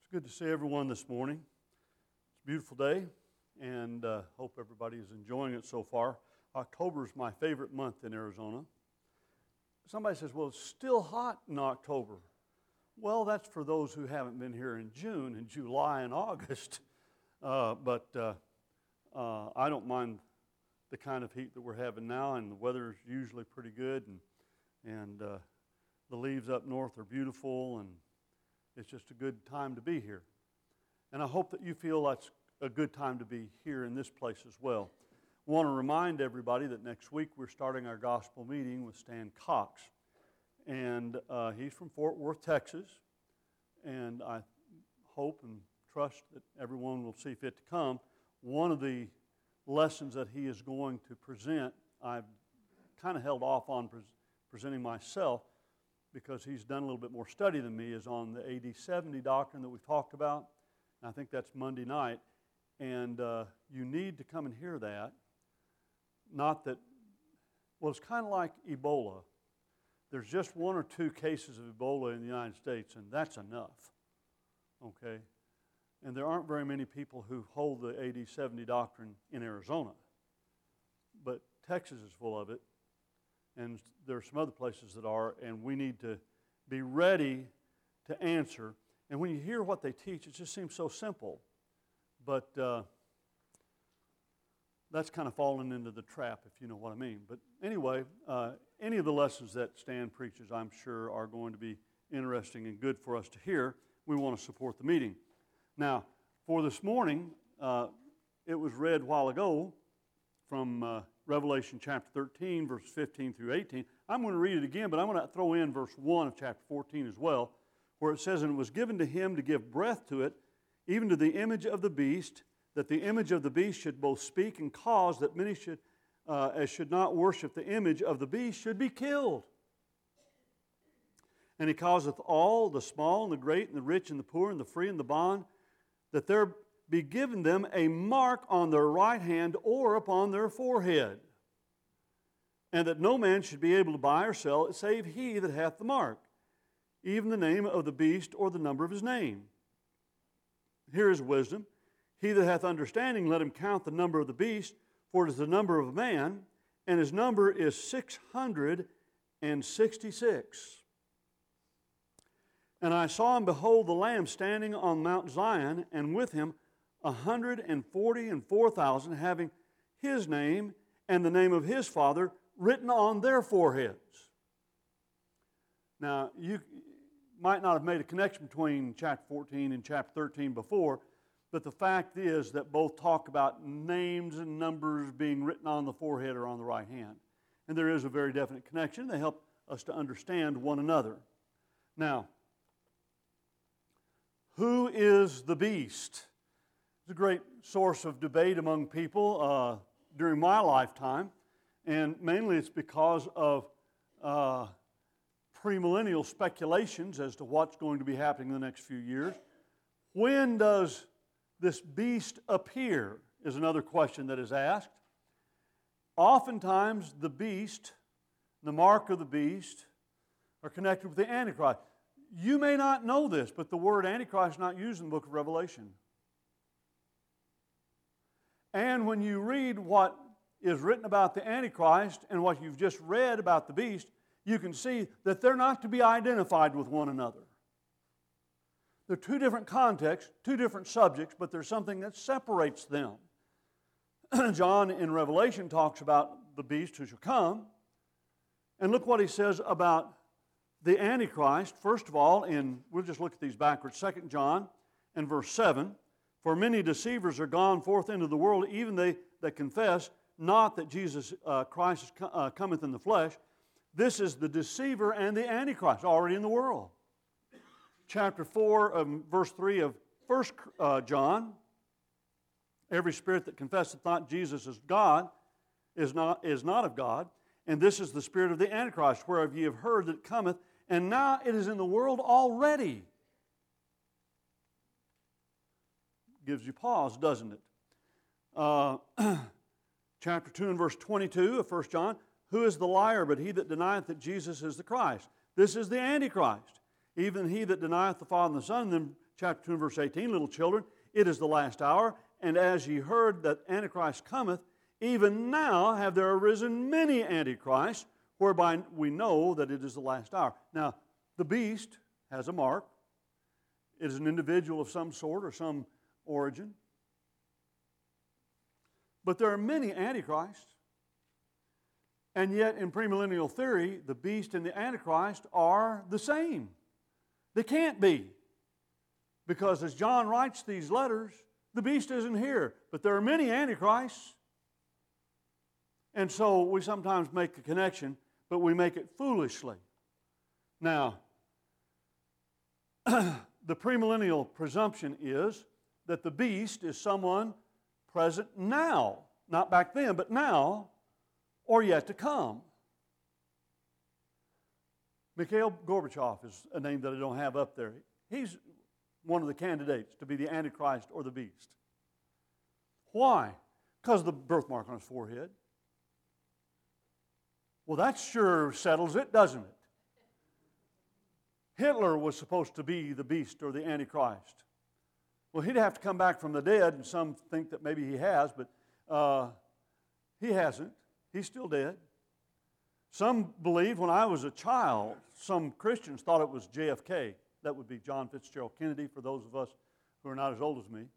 It's good to see everyone this morning. It's a beautiful day, and hope everybody is enjoying it so far. October is my favorite month in Arizona. Somebody says, well, it's still hot in October. Well, that's for those who haven't been here in June and July and August. But I don't mind the kind of heat that we're having now, and the weather is usually pretty good, and the leaves up north are beautiful, and it's just a good time to be here. And I hope that you feel that's a good time to be here in this place as well. I want to remind everybody that next week we're starting our gospel meeting with Stan Cox. And he's from Fort Worth, Texas. And I hope and trust that everyone will see fit to come. One of the lessons that he is going to present, I've kind of held off on presenting myself, because he's done a little bit more study than me, is on the AD 70 doctrine that we've talked about. And I think that's Monday night. And you need to come and hear that. Not that, well, it's kind of like Ebola. There's just one or two cases of Ebola in the United States, and that's enough. Okay? And there aren't very many people who hold the AD 70 doctrine in Arizona. But Texas is full of it. And there are some other places that are, and we need to be ready to answer. And when you hear what they teach, it just seems so simple. But that's kind of fallen into the trap, if you know what I mean. But anyway, any of the lessons that Stan preaches, I'm sure, are going to be interesting and good for us to hear. We want to support the meeting. Now, for this morning, it was read a while ago from Revelation chapter 13, verses 15 through 18. I'm going to read it again, but I'm going to throw in verse 1 of chapter 14 as well, where it says, "And it was given to him to give breath to it, even to the image of the beast, that the image of the beast should both speak and cause that many should, as should not worship the image of the beast, should be killed. And he causeth all, the small and the great and the rich and the poor and the free and the bond, that there be given them a mark on their right hand or upon their forehead, and that no man should be able to buy or sell it save he that hath the mark, even the name of the beast or the number of his name. Here is wisdom. He that hath understanding, let him count the number of the beast, for it is the number of a man, and his number is 666. And I saw and behold the Lamb standing on Mount Zion, and with him 144,000, having his name and the name of his Father written on their foreheads." Now, you might not have made a connection between chapter 14 and chapter 13 before, but the fact is that both talk about names and numbers being written on the forehead or on the right hand. And there is a very definite connection. They help us to understand one another. Now, who is the beast? It's a great source of debate among people during my lifetime, and mainly it's because of premillennial speculations as to what's going to be happening in the next few years. When does this beast appear is another question that is asked. Oftentimes the beast, the mark of the beast, are connected with the Antichrist. You may not know this, but the word Antichrist is not used in the book of Revelation. And when you read what is written about the Antichrist and what you've just read about the beast, you can see that they're not to be identified with one another. They're two different contexts, two different subjects, but there's something that separates them. John in Revelation talks about the beast who shall come. And look what he says about the Antichrist. First of all, we'll just look at these backwards. 2 John and verse 7. "For many deceivers are gone forth into the world, even they that confess not that Jesus Christ cometh in the flesh. This is the deceiver and the Antichrist, already in the world." Chapter 4, verse 3 of 1 John. "Every spirit that confesseth not Jesus is God is not of God. And this is the spirit of the Antichrist, whereof ye have heard that cometh, and now it is in the world already." Gives you pause, doesn't it? Chapter 2 and verse 22 of 1 John. "Who is the liar but he that denieth that Jesus is the Christ? This is the Antichrist. Even he that denieth the Father and the Son, and them chapter 2 and verse 18, little children, it is the last hour, and as ye heard that Antichrist cometh, even now have there arisen many Antichrists, whereby we know that it is the last hour. Now, the beast has a mark. It is an individual of some sort or some origin. But there are many Antichrists. And yet, in premillennial theory, the beast and the Antichrist are the same. They can't be. Because as John writes these letters, the beast isn't here. But there are many Antichrists. And so we sometimes make a connection, but we make it foolishly. Now, the premillennial presumption is that the beast is someone present now. Not back then, but now, or yet to come. Mikhail Gorbachev is a name that I don't have up there. He's one of the candidates to be the Antichrist or the beast. Why? Because of the birthmark on his forehead. Well, that sure settles it, doesn't it? Hitler was supposed to be the beast or the Antichrist. Well, he'd have to come back from the dead, and some think that maybe he has, but he hasn't. He's still dead. Some believe when I was a child, some Christians thought it was JFK. That would be John Fitzgerald Kennedy for those of us who are not as old as me.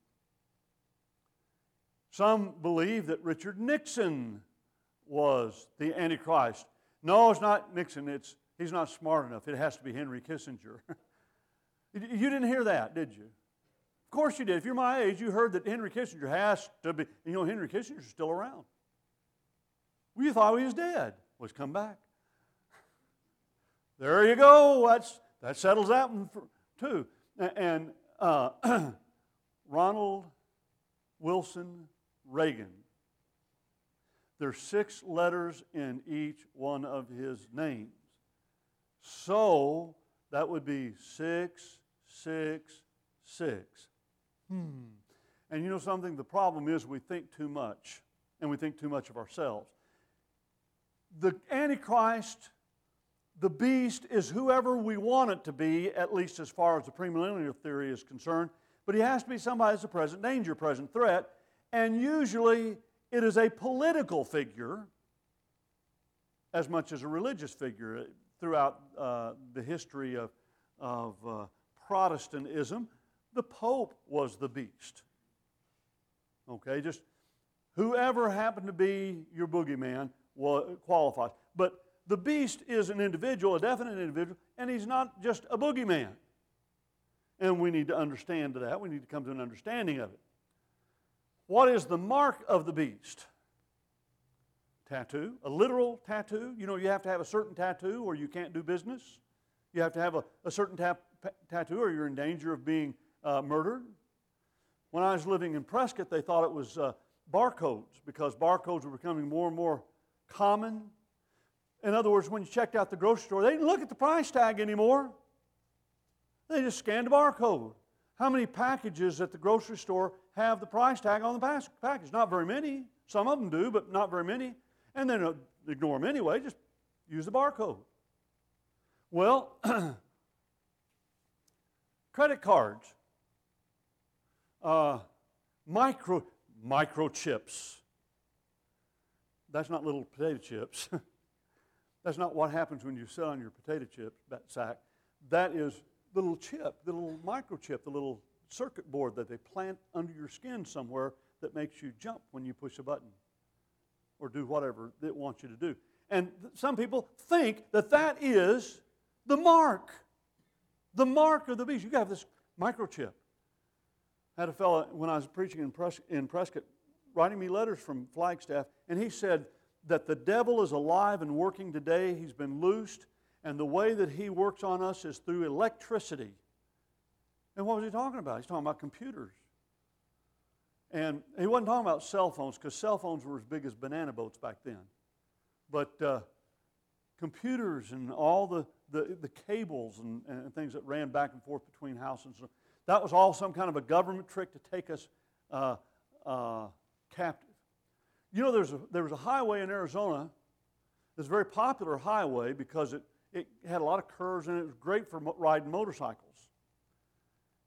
Some believe that Richard Nixon was the Antichrist. No, it's not Nixon. He's not smart enough. It has to be Henry Kissinger. You didn't hear that, did you? Of course you did. If you're my age, you heard that Henry Kissinger has to be. You know, Henry Kissinger's still around. Well, you thought he was dead. Well, he's come back. There you go. That settles that one too. And Ronald Wilson Reagan. There's 6 letters in each one of his names. So that would be 666. And you know something? The problem is we think too much, and we think too much of ourselves. The Antichrist, the beast, is whoever we want it to be, at least as far as the premillennial theory is concerned. But he has to be somebody that's a present danger, present threat. And usually it is a political figure as much as a religious figure. Throughout the history of Protestantism, the Pope was the beast. Okay, just whoever happened to be your boogeyman qualifies. But the beast is an individual, a definite individual, and he's not just a boogeyman. And we need to understand that. We need to come to an understanding of it. What is the mark of the beast? Tattoo, a literal tattoo. You know, you have to have a certain tattoo or you can't do business. You have to have a certain tattoo or you're in danger of being murdered. When I was living in Prescott, they thought it was barcodes because barcodes were becoming more and more common. In other words, when you checked out the grocery store, they didn't look at the price tag anymore. They just scanned a barcode. How many packages at the grocery store have the price tag on the package? Not very many. Some of them do, but not very many. And then ignore them anyway, just use the barcode. Well, credit cards, microchips. That's not little potato chips. That's not what happens when you sit on your potato chip sack. That is the little chip, the little microchip, the little circuit board that they plant under your skin somewhere that makes you jump when you push a button or do whatever it wants you to do. And some people think that that is the mark of the beast. You have this microchip. I had a fellow, when I was preaching in Prescott, writing me letters from Flagstaff, and he said that the devil is alive and working today. He's been loosed, and the way that he works on us is through electricity. And what was he talking about? He's talking about computers. And he wasn't talking about cell phones, because cell phones were as big as banana boats back then. But computers and all the cables and things that ran back and forth between houses, that was all some kind of a government trick to take us captive. You know, there was a highway in Arizona. It was a very popular highway because it had a lot of curves and it was great for riding motorcycles.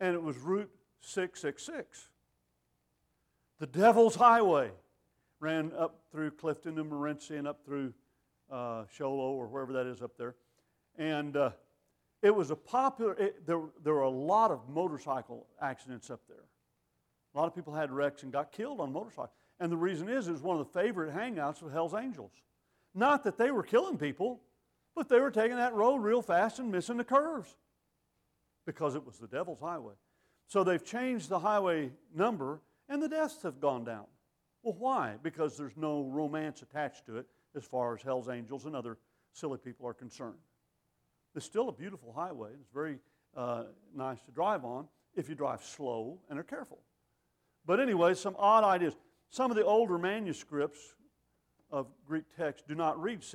and it was Route 666. The Devil's Highway ran up through Clifton and Morenci and up through Show Low or wherever that is up there. And it was a popular, there were a lot of motorcycle accidents up there. A lot of people had wrecks and got killed on motorcycles. And the reason is, it was one of the favorite hangouts of Hell's Angels. Not that they were killing people, but they were taking that road real fast and missing the curves because it was the Devil's Highway. So they've changed the highway number, and the deaths have gone down. Well, why? Because there's no romance attached to it as far as Hell's Angels and other silly people are concerned. It's still a beautiful highway. It's very nice to drive on if you drive slow and are careful. But anyway, some odd ideas. Some of the older manuscripts of Greek text do not read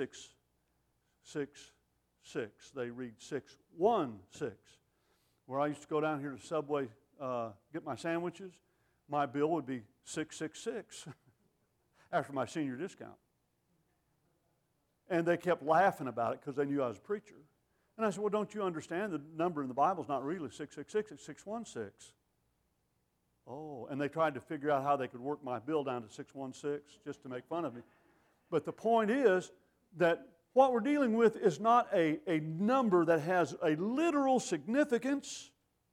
666. They read 616. Where I used to go down here to Subway, get my sandwiches, my bill would be 666 after my senior discount. And they kept laughing about it because they knew I was a preacher. And I said, well, don't you understand the number in the Bible is not really 666, it's 616. Oh, and they tried to figure out how they could work my bill down to 616 just to make fun of me. But the point is that what we're dealing with is not a number that has a literal significance.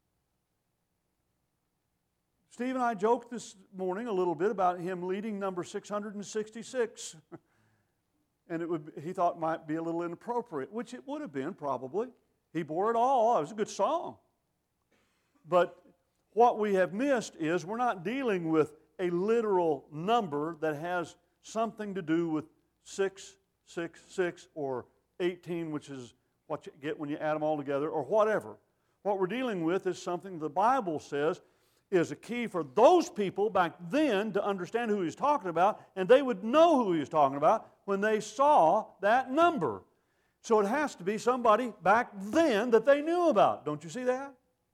Steve and I joked this morning a little bit about him leading number 666. And he thought it might be a little inappropriate, which it would have been probably. He bore it all. It was a good song. But what we have missed is we're not dealing with a literal number that has something to do with 666 or 18, which is what you get when you add them all together, or whatever. What we're dealing with is something the Bible says is a key for those people back then to understand who he's talking about, and they would know who he was talking about when they saw that number. So it has to be somebody back then that they knew about. Don't you see that?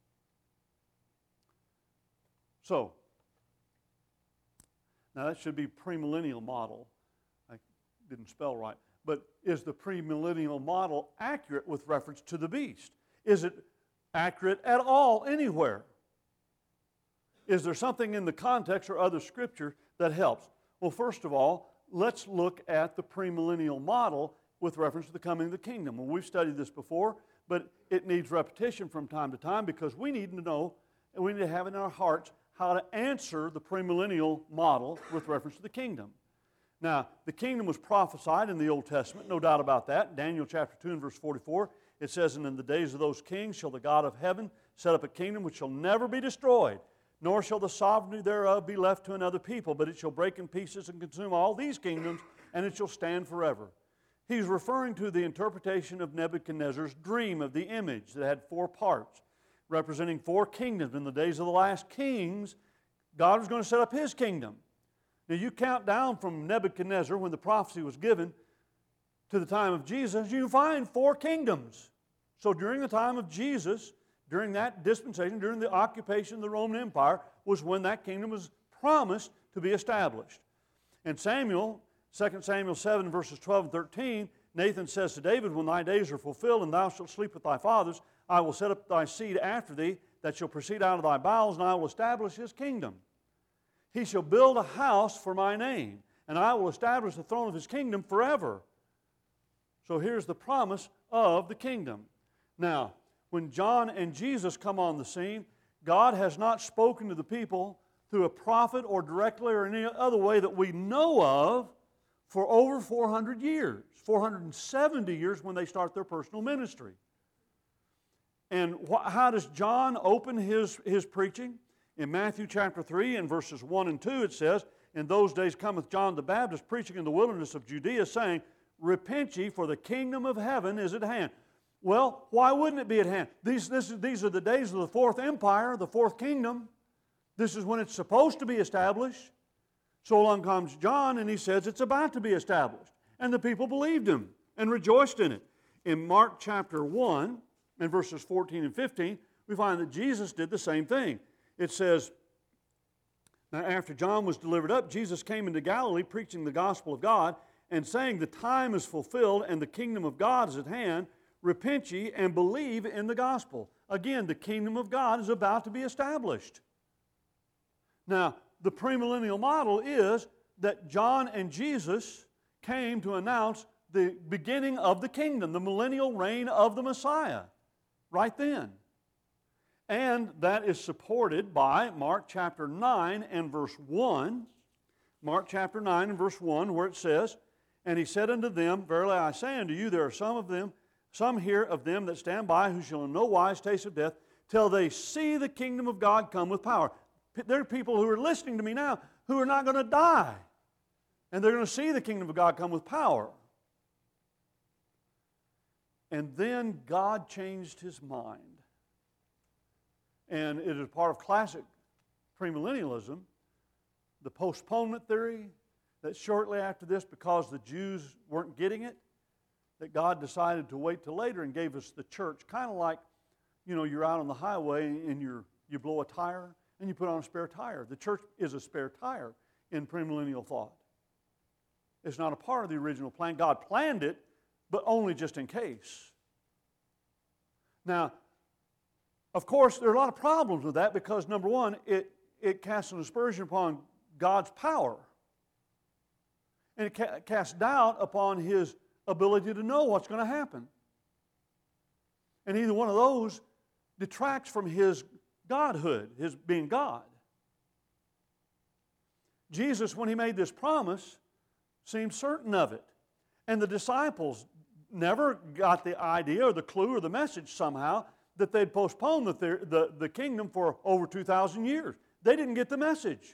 So, now that should be premillennial model. I didn't spell right. But is the premillennial model accurate with reference to the beast? Is it accurate at all anywhere? Is there something in the context or other scripture that helps? Well, first of all, let's look at the premillennial model with reference to the coming of the kingdom. Well, we've studied this before, but it needs repetition from time to time because we need to know and we need to have in our hearts how to answer the premillennial model with reference to the kingdom. Now, the kingdom was prophesied in the Old Testament, no doubt about that. Daniel chapter 2 and verse 44, it says, "And in the days of those kings shall the God of heaven set up a kingdom which shall never be destroyed, nor shall the sovereignty thereof be left to another people, but it shall break in pieces and consume all these kingdoms, and it shall stand forever." He's referring to the interpretation of Nebuchadnezzar's dream of the image that had 4 parts, representing 4 kingdoms. In the days of the last kings, God was going to set up His kingdom. Now you count down from Nebuchadnezzar, when the prophecy was given, to the time of Jesus, you find 4 kingdoms. So during the time of Jesus, during that dispensation, during the occupation of the Roman Empire, was when that kingdom was promised to be established. And Samuel, 2 Samuel 7, verses 12 and 13, Nathan says to David, "When thy days are fulfilled, and thou shalt sleep with thy fathers, I will set up thy seed after thee, that shall proceed out of thy bowels, and I will establish his kingdom. He shall build a house for my name, and I will establish the throne of his kingdom forever." So here's the promise of the kingdom. Now, when John and Jesus come on the scene, God has not spoken to the people through a prophet or directly or any other way that we know of for over 400 years, 470 years when they start their personal ministry. And how does John open his preaching? In Matthew chapter 3 and verses 1 and 2 it says, "In those days cometh John the Baptist preaching in the wilderness of Judea, saying, Repent ye, for the kingdom of heaven is at hand." Well, why wouldn't it be at hand? These are the days of the 4th empire, the 4th kingdom. This is when it's supposed to be established. So along comes John and he says it's about to be established. And the people believed him and rejoiced in it. In Mark chapter 1 and verses 14 and 15, we find that Jesus did the same thing. It says, "Now after John was delivered up, Jesus came into Galilee preaching the gospel of God and saying, The time is fulfilled and the kingdom of God is at hand. Repent ye and believe in the gospel." again, the kingdom of God is about to be established. Now, the premillennial model is that John and Jesus came to announce the beginning of the kingdom, the millennial reign of the Messiah, right then. And that is supported by Mark chapter 9 and verse 1. Mark chapter 9 and verse 1, where it says, "And he said unto them, Verily I say unto you, there are some here of them that stand by, who shall in no wise taste of death, till they see the kingdom of God come with power." There are people who are listening to me now who are not going to die. And they're going to see the kingdom of God come with power. And then God changed His mind. And it is part of classic premillennialism, the postponement theory, that shortly after this, because the Jews weren't getting it, that God decided to wait till later and gave us the church. Kind of like, you're out on the highway and you blow a tire and you put on a spare tire. The church is a spare tire in premillennial thought. It's not a part of the original plan. God planned it, but only just in case. Now, of course, there are a lot of problems with that because, number one, it casts an aspersion upon God's power. And it casts doubt upon His ability to know what's going to happen. And either one of those detracts from His godhood, His being God. Jesus, when He made this promise, seemed certain of it. And the disciples never got the idea or the clue or the message somehow that they'd postponed the kingdom for over 2,000 years. They didn't get the message.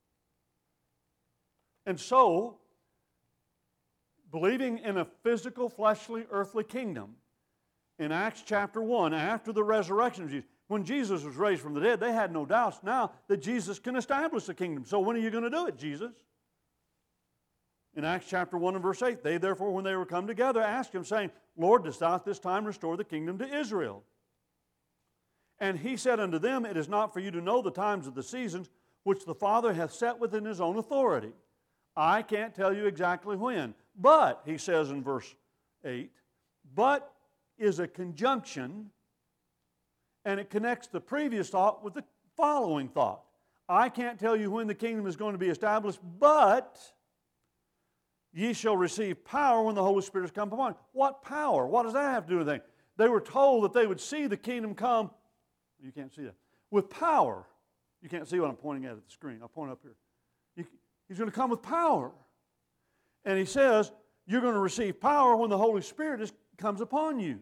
And so, believing in a physical, fleshly, earthly kingdom, in Acts chapter 1, after the resurrection of Jesus, when Jesus was raised from the dead, they had no doubts now that Jesus can establish the kingdom. So when are you going to do it, Jesus? In Acts chapter 1 and verse 8, they therefore, when they were come together, asked Him, saying, Lord, dost Thou at this time restore the kingdom to Israel? And He said unto them, It is not for you to know the times of the seasons which the Father hath set within His own authority. I can't tell you exactly when. But, He says in verse 8, but is a conjunction, and it connects the previous thought with the following thought. I can't tell you when the kingdom is going to be established, but ye shall receive power when the Holy Spirit has come upon you. What power? What does that have to do with anything? They were told that they would see the kingdom come, you can't see that, with power. You can't see what I'm pointing at the screen. I'll point up here. He's going to come with power. And He says, you're going to receive power when the Holy Spirit comes upon you.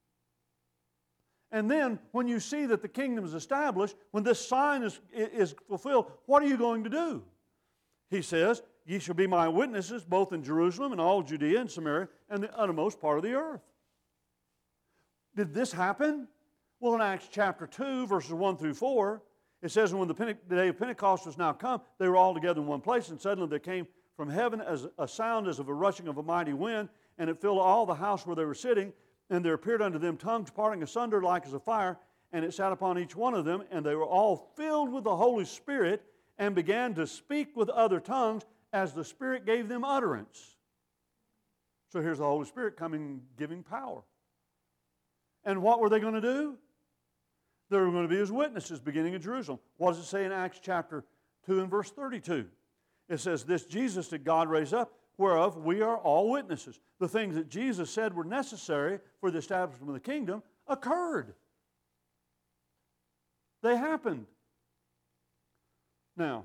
And then, when you see that the kingdom is established, when this sign is fulfilled, what are you going to do? He says, ye shall be my witnesses both in Jerusalem and all Judea and Samaria and the uttermost part of the earth. Did this happen? Well, in Acts chapter 2, verses 1 through 4, it says, when the day of Pentecost was now come, they were all together in one place, and suddenly there came from heaven as a sound as of a rushing of a mighty wind, and it filled all the house where they were sitting. And there appeared unto them tongues parting asunder like as a fire, and it sat upon each one of them, and they were all filled with the Holy Spirit, and began to speak with other tongues as the Spirit gave them utterance. So here's the Holy Spirit coming, giving power. And what were they going to do? They were going to be His witnesses beginning in Jerusalem. What does it say in Acts chapter 2 and verse 32? It says, this Jesus did God raise up, whereof we are all witnesses. The things that Jesus said were necessary for the establishment of the kingdom occurred. They happened. Now,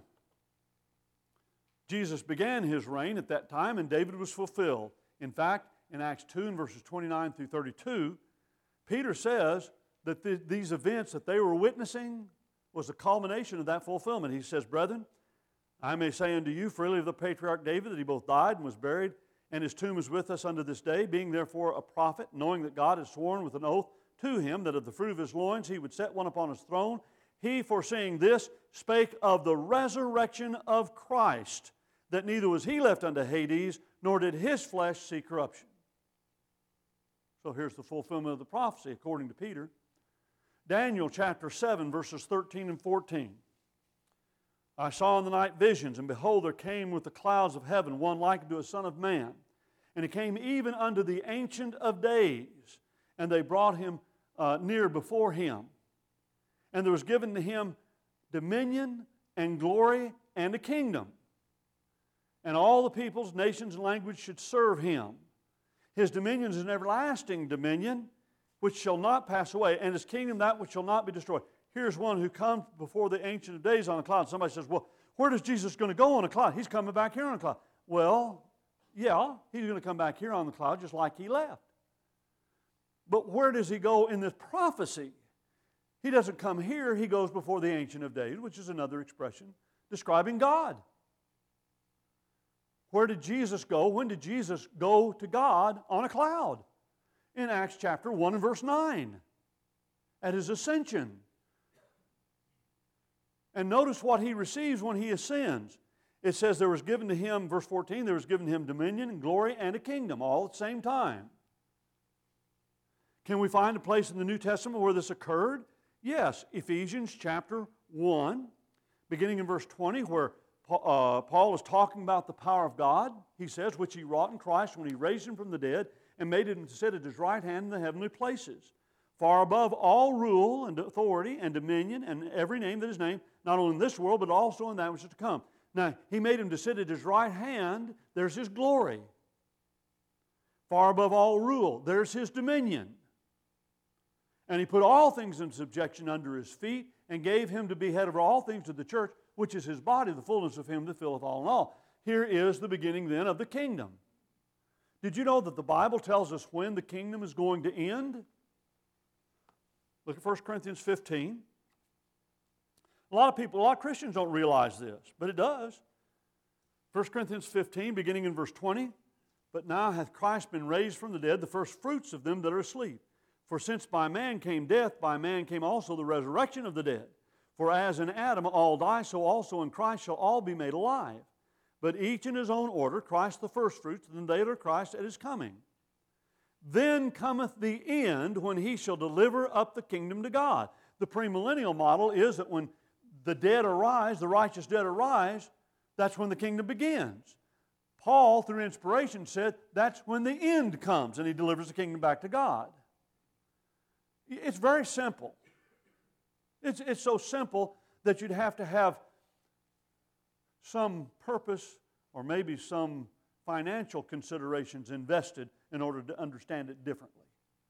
Jesus began His reign at that time, and David was fulfilled. In fact, in Acts 2 and verses 29 through 32, Peter says that these events that they were witnessing was the culmination of that fulfillment. He says, brethren, I may say unto you freely of the patriarch David that he both died and was buried, and his tomb is with us unto this day, being therefore a prophet, knowing that God has sworn with an oath to him that of the fruit of his loins He would set one upon his throne. He, foreseeing this, spake of the resurrection of Christ, that neither was he left unto Hades, nor did his flesh see corruption. So here's the fulfillment of the prophecy according to Peter. Daniel chapter 7, verses 13 and 14. I saw in the night visions, and behold, there came with the clouds of heaven one like unto a son of man. And he came even unto the Ancient of Days, and they brought him near before Him. And there was given to him dominion and glory and a kingdom. And all the peoples, nations, and languages should serve him. His dominion is an everlasting dominion which shall not pass away, and his kingdom that which shall not be destroyed. Here's one who comes before the Ancient of Days on a cloud. Somebody says, well, where is Jesus going to go on a cloud? He's coming back here on a cloud. Well, yeah, he's going to come back here on the cloud just like he left. But where does he go in this prophecy? He doesn't come here. He goes before the Ancient of Days, which is another expression describing God. Where did Jesus go? When did Jesus go to God on a cloud? In Acts chapter 1 and verse 9, at his ascension. And notice what he receives when he ascends. It says there was given to him, verse 14, there was given to him dominion and glory and a kingdom all at the same time. Can we find a place in the New Testament where this occurred? Yes, Ephesians chapter 1, beginning in verse 20, where Paul is talking about the power of God. He says, which he wrought in Christ when he raised him from the dead and made him to sit at his right hand in the heavenly places, far above all rule and authority and dominion and every name that is named, not only in this world, but also in that which is to come. Now, he made him to sit at his right hand. There's his glory. Far above all rule. There's his dominion. And he put all things in subjection under his feet and gave him to be head over all things to the church, which is his body, the fullness of him that filleth all in all. Here is the beginning then of the kingdom. Did you know that the Bible tells us when the kingdom is going to end? Look at 1 Corinthians 15. A lot of Christians don't realize this, but it does. 1 Corinthians 15, beginning in verse 20. But now hath Christ been raised from the dead, the first fruits of them that are asleep. For since by man came death, by man came also the resurrection of the dead. For as in Adam all die, so also in Christ shall all be made alive. But each in his own order, Christ the firstfruits, then they that are Christ at his coming. Then cometh the end, when he shall deliver up the kingdom to God. The premillennial model is that when the dead arise, the righteous dead arise, that's when the kingdom begins. Paul, through inspiration, said that's when the end comes and he delivers the kingdom back to God. It's very simple. It's so simple that you'd have to have some purpose or maybe some financial considerations invested in order to understand it differently.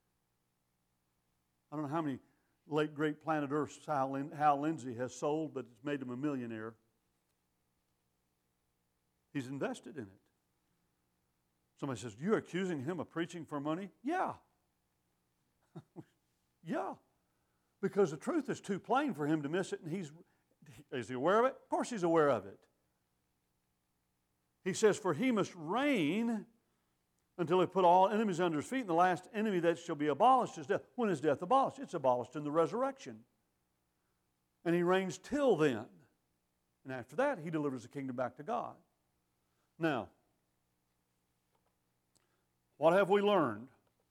I don't know how many late great Planet Earth Hal Lindsey has sold, but it's made him a millionaire. He's invested in it. Somebody says, you're accusing him of preaching for money? Yeah. Yeah. Because the truth is too plain for him to miss it, and is he aware of it? Of course he's aware of it. He says, for he must reign until he put all enemies under his feet, and the last enemy that shall be abolished is death. When is death abolished? It's abolished in the resurrection. And he reigns till then. And after that, he delivers the kingdom back to God. Now, what have we learned?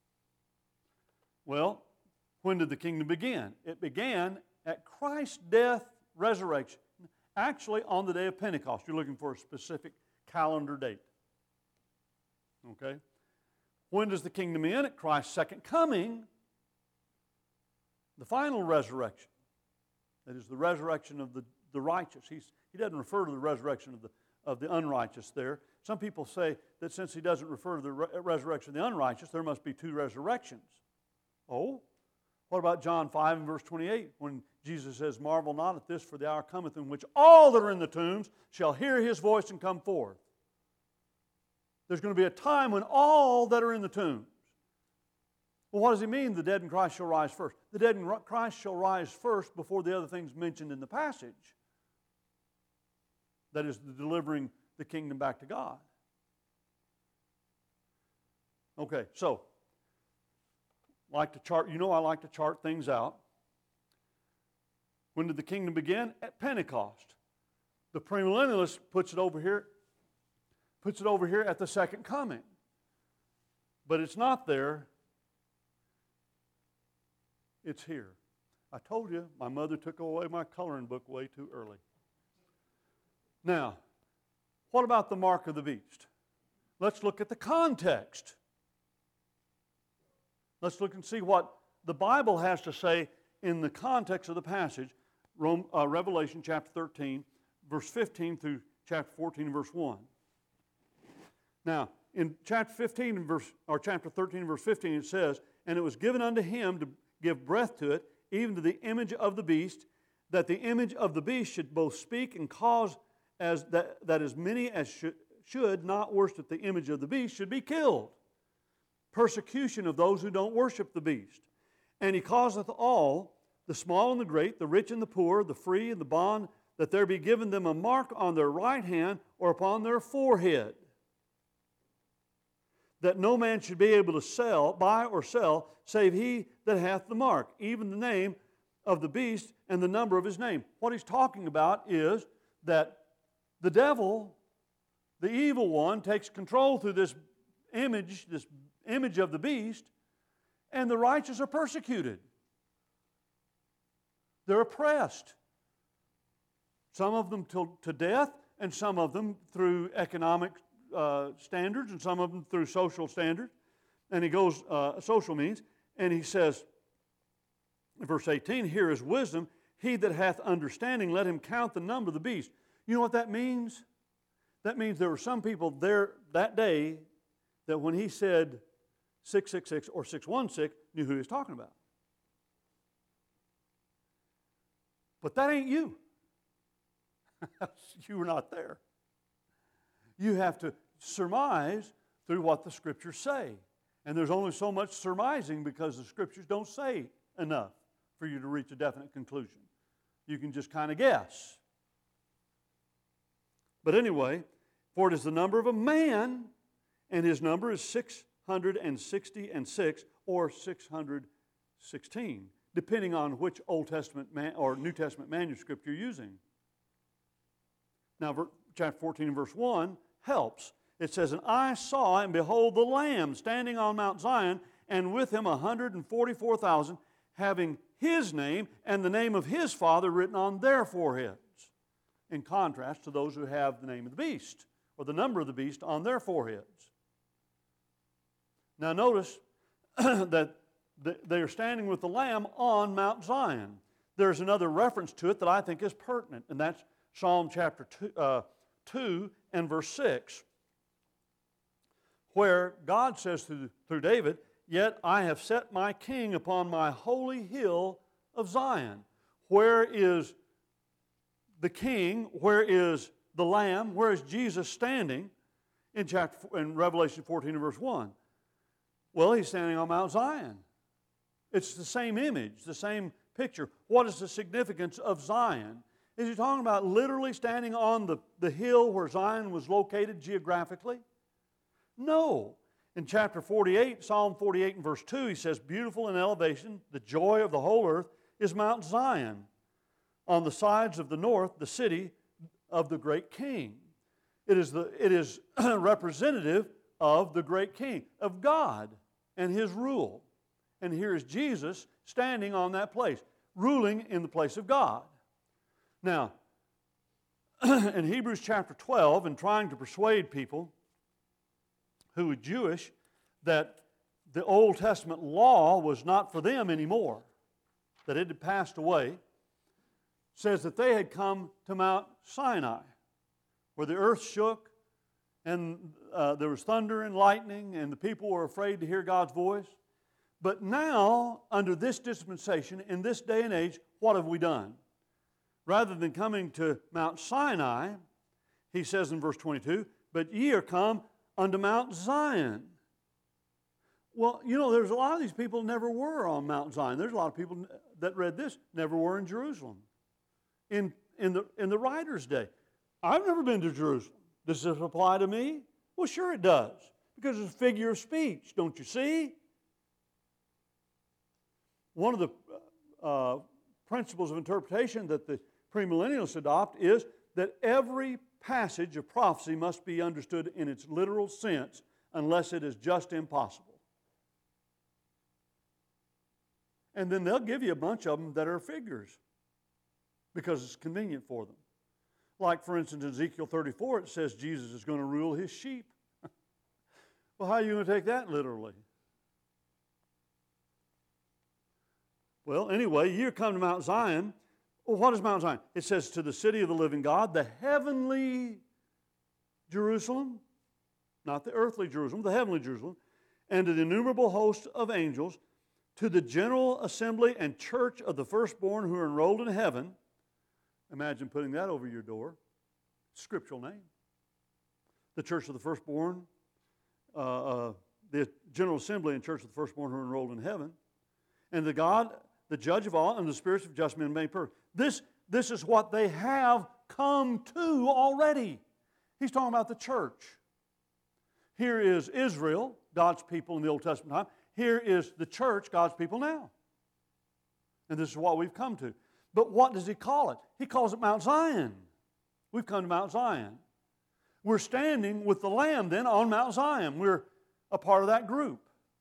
Well, when did the kingdom begin? It began at Christ's death, resurrection. Actually, on the day of Pentecost. You're looking for a specific calendar date. Okay? When does the kingdom end? At Christ's second coming, the final resurrection. That is the resurrection of the righteous. He doesn't refer to the resurrection of the unrighteous there. Some people say that since he doesn't refer to the resurrection of the unrighteous, there must be two resurrections. Oh? What about John 5 and verse 28 when Jesus says, marvel not at this, for the hour cometh in which all that are in the tombs shall hear his voice and come forth. There's going to be a time when all that are in the tombs. Well, what does he mean, the dead in Christ shall rise first? The dead in Christ shall rise first before the other things mentioned in the passage. That is, the delivering the kingdom back to God. Okay, so I like to chart things out. When did the kingdom begin? At Pentecost. The premillennialist puts it over here at the second coming. But it's not there. It's here. I told you, my mother took away my coloring book way too early. Now, what about the mark of the beast? Let's look at the context. Let's look and see what the Bible has to say in the context of the passage, Revelation chapter 13, verse 15 through chapter 14 and verse 1. Now, in chapter 13 and verse 15, it says, "And it was given unto him to give breath to it, even to the image of the beast, that the image of the beast should both speak and cause that as many as should not worship the image of the beast should be killed. Persecution of those who don't worship the beast. And he causeth all, the small and the great, the rich and the poor, the free and the bond, that there be given them a mark on their right hand or upon their forehead, that no man should be able to buy or sell, save he that hath the mark, even the name of the beast and the number of his name." What he's talking about is that the devil, the evil one, takes control through this image of the beast, and the righteous are persecuted. They're oppressed. Some of them to death, and some of them through economic standards, and some of them through social standards. And he goes, social means, and he says, in verse 18, "Here is wisdom. He that hath understanding, let him count the number of the beast." You know what that means? That means there were some people there that day that when he said 666 or 616, knew who he was talking about. But that ain't you. You were not there. You have to surmise through what the Scriptures say. And there's only so much surmising because the Scriptures don't say enough for you to reach a definite conclusion. You can just kind of guess. But anyway, for it is the number of a man, and his number is 666 or 616, depending on which Old Testament or New Testament manuscript you're using. Now, chapter 14 and verse 1 helps. It says, "And I saw, and behold, the Lamb standing on Mount Zion, and with him 144,000, having his name and the name of his Father written on their foreheads," in contrast to those who have the name of the beast, or the number of the beast on their foreheads. Now notice that they are standing with the Lamb on Mount Zion. There's another reference to it that I think is pertinent, and that's Psalm chapter 2 and verse 6, where God says through David, "Yet I have set my king upon my holy hill of Zion." Where is the king? Where is the Lamb? Where is Jesus standing in Revelation 14 and verse 1? Well, he's standing on Mount Zion. It's the same image, the same picture. What is the significance of Zion? Is he talking about literally standing on the hill where Zion was located geographically? No. In chapter 48, Psalm 48 and verse 2, he says, "Beautiful in elevation, the joy of the whole earth is Mount Zion. On the sides of the north, the city of the great king." It is representative of the great king, of God and his rule. And here is Jesus standing on that place, ruling in the place of God. Now, in Hebrews chapter 12, in trying to persuade people who were Jewish that the Old Testament law was not for them anymore, that it had passed away, says that they had come to Mount Sinai, where the earth shook, and there was thunder and lightning, and the people were afraid to hear God's voice. But now, under this dispensation, in this day and age, what have we done? Rather than coming to Mount Sinai, he says in verse 22, "But ye are come unto Mount Zion." Well, you know, there's a lot of these people never were on Mount Zion. There's a lot of people that read this never were in Jerusalem in the writer's day. I've never been to Jerusalem. Does this apply to me? Well, sure it does, because it's a figure of speech, don't you see? One of the principles of interpretation that the premillennialists adopt is that every passage of prophecy must be understood in its literal sense unless it is just impossible. And then they'll give you a bunch of them that are figures because it's convenient for them. Like, for instance, in Ezekiel 34, it says Jesus is going to rule his sheep. Well, how are you going to take that literally? Well, anyway, you come to Mount Zion. Well, what is Mount Zion? It says to the city of the living God, the heavenly Jerusalem, not the earthly Jerusalem, the heavenly Jerusalem, and to the innumerable host of angels, to the general assembly and church of the firstborn who are enrolled in heaven. Imagine putting that over your door. Scriptural name. The church of the firstborn, the general assembly and church of the firstborn who are enrolled in heaven, and the God, the judge of all, and the spirits of just men made perfect. This is what they have come to already. He's talking about the church. Here is Israel, God's people in the Old Testament time. Here is the church, God's people now. And this is what we've come to. But what does he call it? He calls it Mount Zion. We've come to Mount Zion. We're standing with the Lamb then on Mount Zion. We're a part of that group.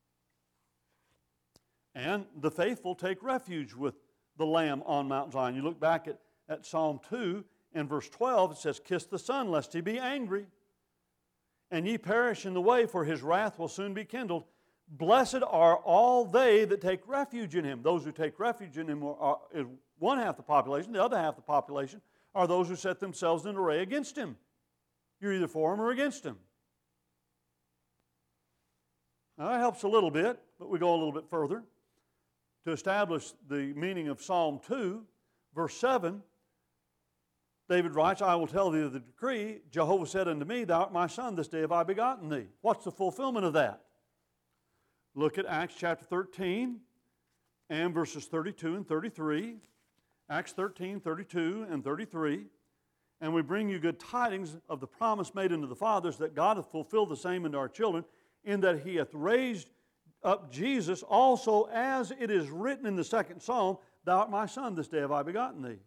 And the faithful take refuge with the Lamb on Mount Zion. You look back at Psalm 2 and verse 12, it says, "Kiss the Son, lest he be angry. And ye perish in the way, for his wrath will soon be kindled. Blessed are all they that take refuge in him." Those who take refuge in him is one half the population. The other half the population are those who set themselves in array against him. You're either for him or against him. Now that helps a little bit, but we go a little bit further. To establish the meaning of Psalm 2, verse 7, David writes, "I will tell thee the decree. Jehovah said unto me, Thou art my son, this day have I begotten thee." What's the fulfillment of that? Look at Acts chapter 13 and verses 32 and 33. Acts 13, 32 and 33. "And we bring you good tidings of the promise made unto the fathers, that God hath fulfilled the same unto our children, in that he hath raised up Jesus, also as it is written in the second psalm, Thou art my son, this day have I begotten thee."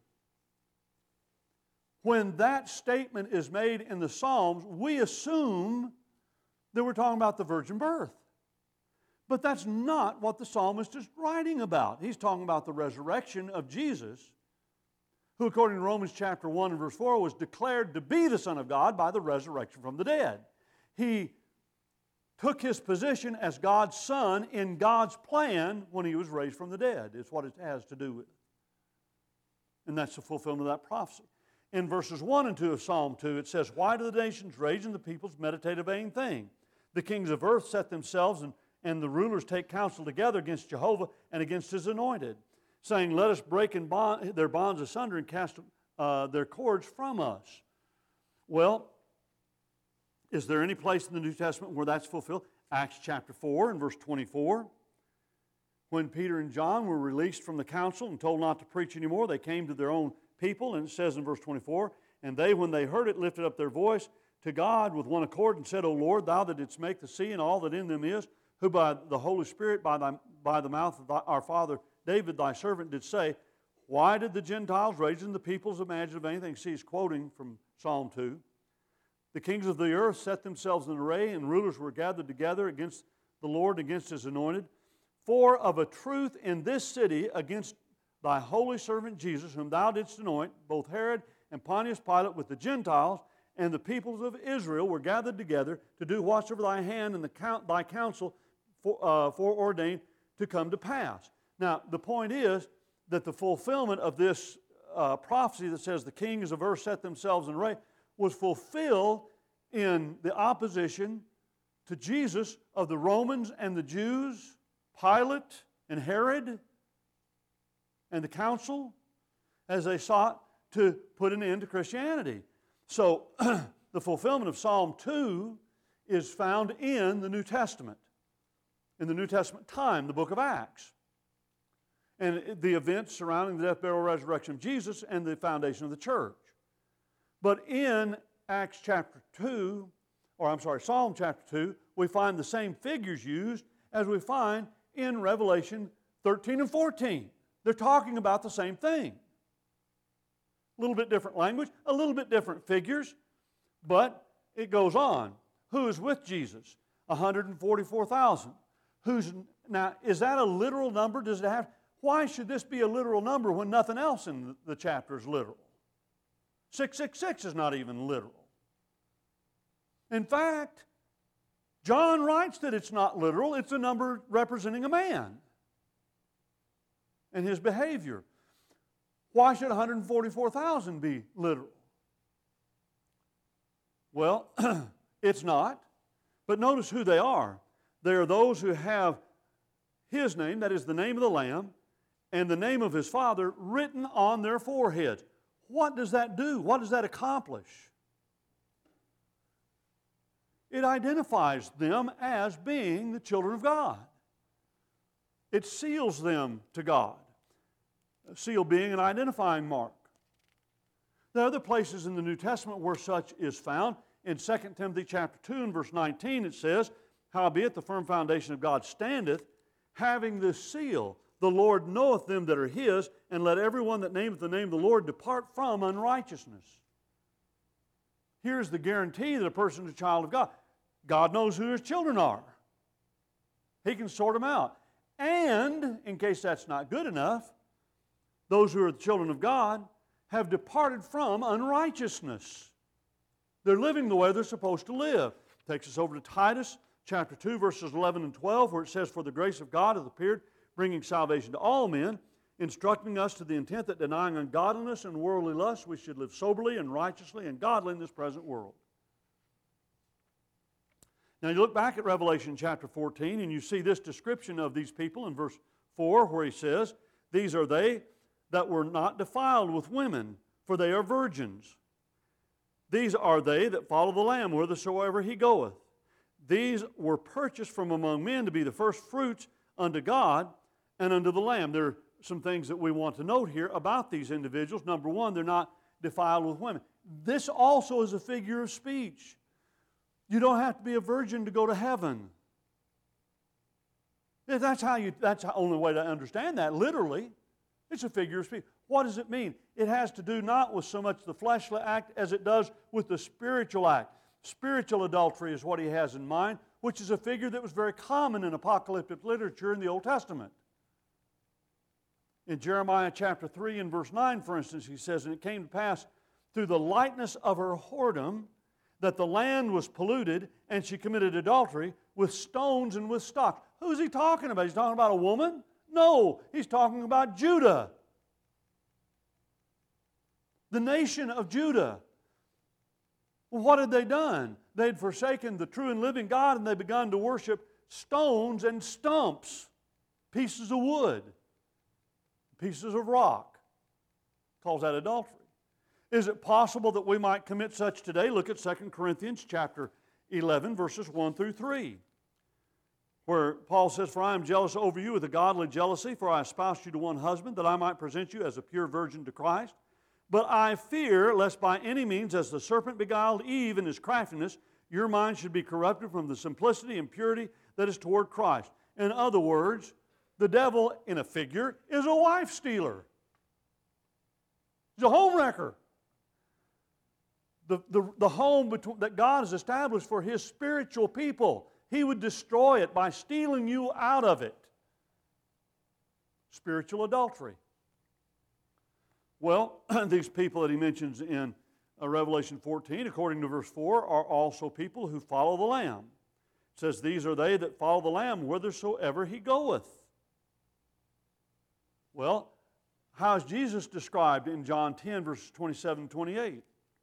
When that statement is made in the Psalms, we assume that we're talking about the virgin birth. But that's not what the psalmist is writing about. He's talking about the resurrection of Jesus, who according to Romans chapter 1 and verse 4 was declared to be the Son of God by the resurrection from the dead. He took his position as God's Son in God's plan when he was raised from the dead. It's what it has to do with. And that's the fulfillment of that prophecy. In verses 1 and 2 of Psalm 2, it says, "Why do the nations rage and the peoples meditate a vain thing? The kings of earth set themselves and the rulers take counsel together against Jehovah and against his anointed, saying, Let us break their bonds asunder and cast their cords from us." Well, is there any place in the New Testament where that's fulfilled? Acts chapter 4 and verse 24. When Peter and John were released from the council and told not to preach anymore, they came to their own people, and it says in verse 24, "And they, when they heard it, lifted up their voice to God with one accord and said, O Lord, Thou that didst make the sea and all that in them is, who by the Holy Spirit, by the mouth of our father David, Thy servant, did say, Why did the Gentiles rage and the peoples imagine of anything?" See, he's quoting from Psalm 2. "The kings of the earth set themselves in array, and rulers were gathered together against the Lord, against his anointed. For of a truth in this city against thy holy servant Jesus, whom thou didst anoint, both Herod and Pontius Pilate with the Gentiles and the peoples of Israel were gathered together to do whatsoever thy hand and thy counsel foreordained to come to pass." Now, the point is that the fulfillment of this prophecy that says the kings of earth set themselves in array was fulfilled in the opposition to Jesus of the Romans and the Jews, Pilate and Herod, and the council, as they sought to put an end to Christianity. So, the fulfillment of Psalm 2 is found in the New Testament, in the New Testament time, the book of Acts, and the events surrounding the death, burial, resurrection of Jesus and the foundation of the church. But in Psalm chapter 2, we find the same figures used as we find in Revelation 13 and 14. They're talking about the same thing. A little bit different language, a little bit different figures, but it goes on. Who is with Jesus? 144,000. Now, is that a literal number? Does it have? Why should this be a literal number when nothing else in the chapter is literal? 666 is not even literal. In fact, John writes that it's not literal. It's a number representing a man. and his behavior. Why should 144,000 be literal? Well, it's not. But notice who they are. They are those who have his name, that is the name of the Lamb, and the name of his Father written on their foreheads. What does that do? What does that accomplish? It identifies them as being the children of God. It seals them to God. A seal being an identifying mark. There are other places in the New Testament where such is found. In 2 Timothy chapter 2 and verse 19 it says, "Howbeit the firm foundation of God standeth, having this seal, the Lord knoweth them that are his, and let everyone that nameth the name of the Lord depart from unrighteousness." Here's the guarantee that a person is a child of God. God knows who his children are. He can sort them out. And, in case that's not good enough, those who are the children of God have departed from unrighteousness. They're living the way they're supposed to live. Takes us over to Titus chapter 2, verses 11 and 12, where it says, "For the grace of God hath appeared, bringing salvation to all men, instructing us to the intent that denying ungodliness and worldly lust, we should live soberly and righteously and godly in this present world." Now you look back at Revelation chapter 14 and you see this description of these people in verse 4 where he says, "These are they that were not defiled with women, for they are virgins. These are they that follow the Lamb whithersoever he goeth. These were purchased from among men to be the first fruits unto God and unto the Lamb." There are some things that we want to note here about these individuals. Number one, they're not defiled with women. This also is a figure of speech. You don't have to be a virgin to go to heaven. That's the only way to understand that, literally. It's a figure of speech. What does it mean? It has to do not with so much the fleshly act as it does with the spiritual act. Spiritual adultery is what he has in mind, which is a figure that was very common in apocalyptic literature in the Old Testament. In Jeremiah chapter 3 and verse 9, for instance, he says, "And it came to pass through the lightness of her whoredom that the land was polluted, and she committed adultery with stones and with stocks." Who's he talking about? He's talking about a woman? No, he's talking about Judah. The nation of Judah. Well, what had they done? They had forsaken the true and living God, and they begun to worship stones and stumps, pieces of wood, pieces of rock. Calls that adultery. Is it possible that we might commit such today? Look at 2 Corinthians chapter 11, verses 1 through 3, where Paul says, "For I am jealous over you with a godly jealousy, for I espoused you to one husband, that I might present you as a pure virgin to Christ. But I fear, lest by any means, as the serpent beguiled Eve in his craftiness, your mind should be corrupted from the simplicity and purity that is toward Christ." In other words, the devil, in a figure, is a wife stealer. He's a home wrecker. The home that God has established for his spiritual people, he would destroy it by stealing you out of it. Spiritual adultery. Well, these people that he mentions in Revelation 14, according to verse 4, are also people who follow the Lamb. It says, "These are they that follow the Lamb whithersoever he goeth." Well, how is Jesus described in John 10, verses 27 and 28?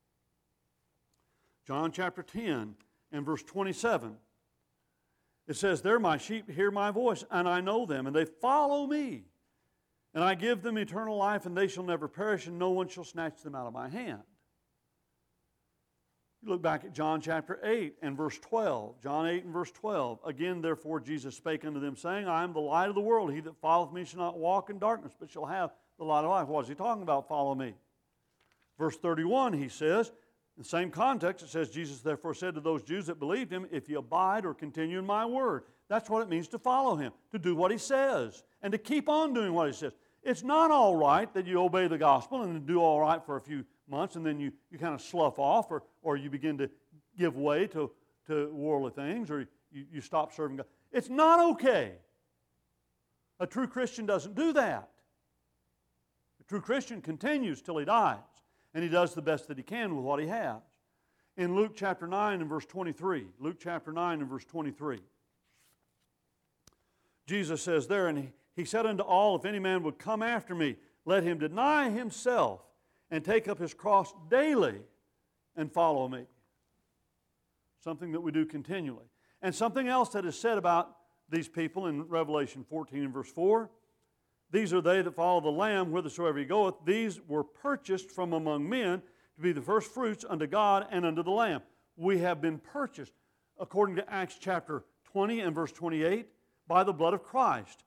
John chapter 10 and verse 27. It says, "There my sheep hear my voice, and I know them, and they follow me. And I give them eternal life, and they shall never perish, and no one shall snatch them out of my hand." You look back at John chapter 8 and verse 12. John 8 and verse 12. "Again, therefore, Jesus spake unto them, saying, I am the light of the world. He that followeth me shall not walk in darkness, but shall have the light of life." What is he talking about, follow me? Verse 31, he says, in the same context, it says, "Jesus therefore said to those Jews that believed him, If ye abide or continue in my word." That's what it means to follow him, to do what he says, and to keep on doing what he says. It's not all right that you obey the gospel and do all right for a few months and then you kind of slough off or you begin to give way to worldly things or you stop serving God. It's not okay. A true Christian doesn't do that. A true Christian continues till he dies, and he does the best that he can with what he has. In Luke chapter 9 and verse 23, Luke chapter 9 and verse 23, Jesus says there, "And He said unto all, if any man would come after me, let him deny himself and take up his cross daily and follow me. Something that we do continually. And something else that is said about these people in Revelation 14 and verse 4. These are they that follow the Lamb whithersoever he goeth. These were purchased from among men to be the first fruits unto God and unto the Lamb. We have been purchased, according to Acts chapter 20 and verse 28, by the blood of Christ.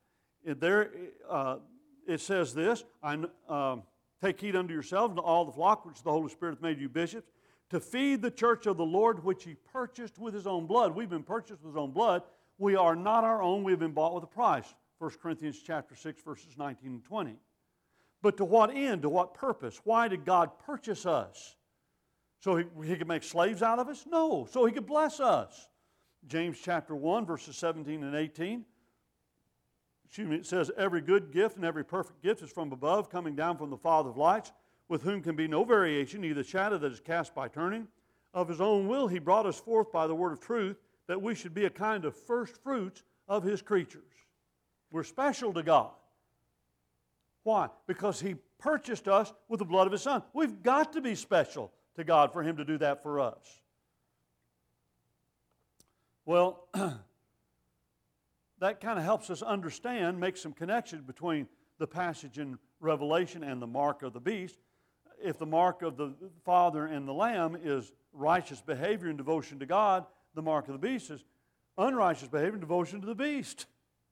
It says this, take heed unto yourselves and to all the flock which the Holy Spirit hath made you bishops, to feed the church of the Lord which he purchased with his own blood. We've been purchased with his own blood. We are not our own. We have been bought with a price. 1 Corinthians chapter 6, verses 19 and 20. But to what end? To what purpose? Why did God purchase us? So he could make slaves out of us? No. So he could bless us. James chapter 1, verses 17 and 18. It says, every good gift and every perfect gift is from above, coming down from the Father of lights, with whom can be no variation, neither shadow that is cast by turning. Of his own will he brought us forth by the word of truth, that we should be a kind of first fruits of his creatures. We're special to God. Why? Because he purchased us with the blood of his Son. We've got to be special to God for him to do that for us. Well, that kind of helps us understand, make some connections between the passage in Revelation and the mark of the beast. If the mark of the Father and the Lamb is righteous behavior and devotion to God, the mark of the beast is unrighteous behavior and devotion to the beast.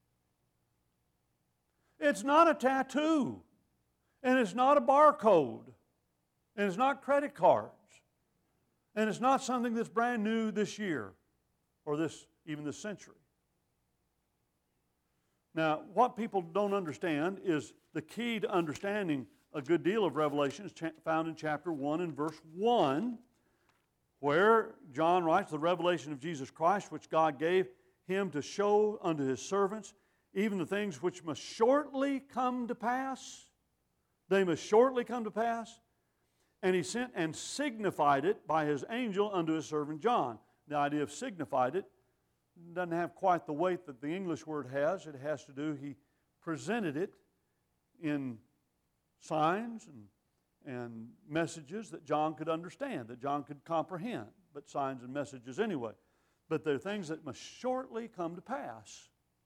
It's not a tattoo, and it's not a barcode, and it's not credit cards, and it's not something that's brand new this year or even this century. Now, what people don't understand is the key to understanding a good deal of Revelation is found in chapter 1 and verse 1, where John writes, the revelation of Jesus Christ, which God gave him to show unto his servants, even the things which must shortly come to pass. They must shortly come to pass. And he sent and signified it by his angel unto his servant John. The idea of signified it doesn't have quite the weight that the English word has. It has to do, he presented it in signs and messages that John could understand, that John could comprehend, but signs and messages anyway. But they're things that must shortly come to pass.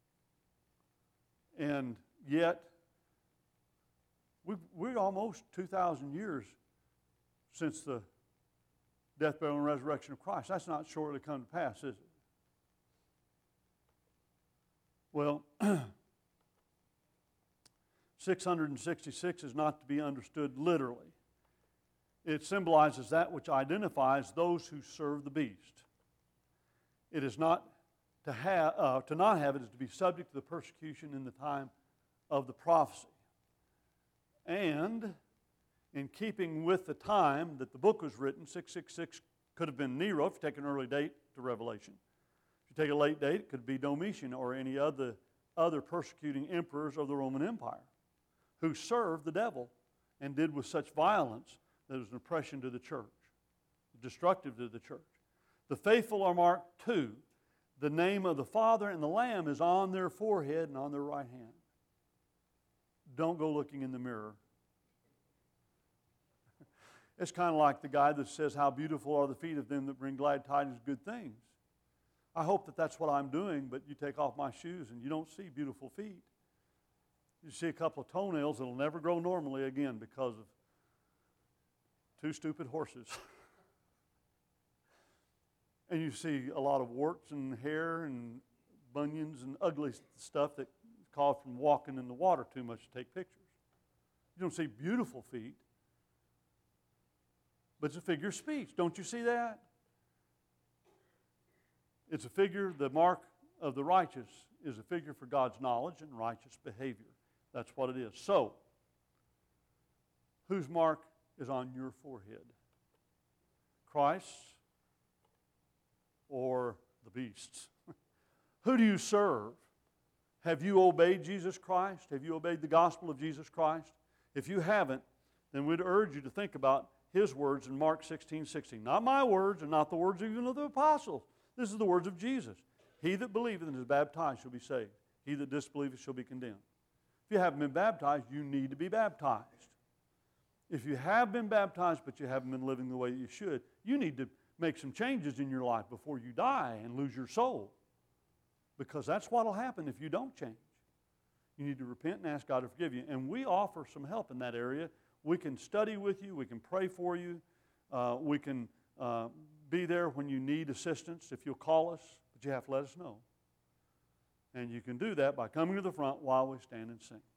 And yet, we're almost 2,000 years since the death, burial, and resurrection of Christ. That's not shortly come to pass, is it? Well, 666 is not to be understood literally. It symbolizes that which identifies those who serve the beast. It is not to not have it is to be subject to the persecution in the time of the prophecy. And in keeping with the time that the book was written, 666 could have been Nero, if you take an early date to Revelation. If you take a late date, it could be Domitian or any other persecuting emperors of the Roman Empire who served the devil and did with such violence that it was an oppression to the church, destructive to the church. The faithful are marked too. The name of the Father and the Lamb is on their forehead and on their right hand. Don't go looking in the mirror. It's kind of like the guy that says, how beautiful are the feet of them that bring glad tidings of good things. I hope that that's what I'm doing, but you take off my shoes and you don't see beautiful feet. You see a couple of toenails that will never grow normally again because of two stupid horses. And you see a lot of warts and hair and bunions and ugly stuff that is caused from walking in the water too much to take pictures. You don't see beautiful feet, but it's a figure of speech. Don't you see that? It's a figure, the mark of the righteous is a figure for God's knowledge and righteous behavior. That's what it is. So, whose mark is on your forehead? Christ's or the beast's? Who do you serve? Have you obeyed Jesus Christ? Have you obeyed the gospel of Jesus Christ? If you haven't, then we'd urge you to think about his words in Mark 16:16. Not my words and not the words even of the apostles. This is the words of Jesus. He that believeth and is baptized shall be saved. He that disbelieveth shall be condemned. If you haven't been baptized, you need to be baptized. If you have been baptized but you haven't been living the way you should, you need to make some changes in your life before you die and lose your soul. Because that's what will happen if you don't change. You need to repent and ask God to forgive you. And we offer some help in that area. We can study with you. We can pray for you. We can be there when you need assistance if you'll call us. But you have to let us know. And you can do that by coming to the front while we stand and sing.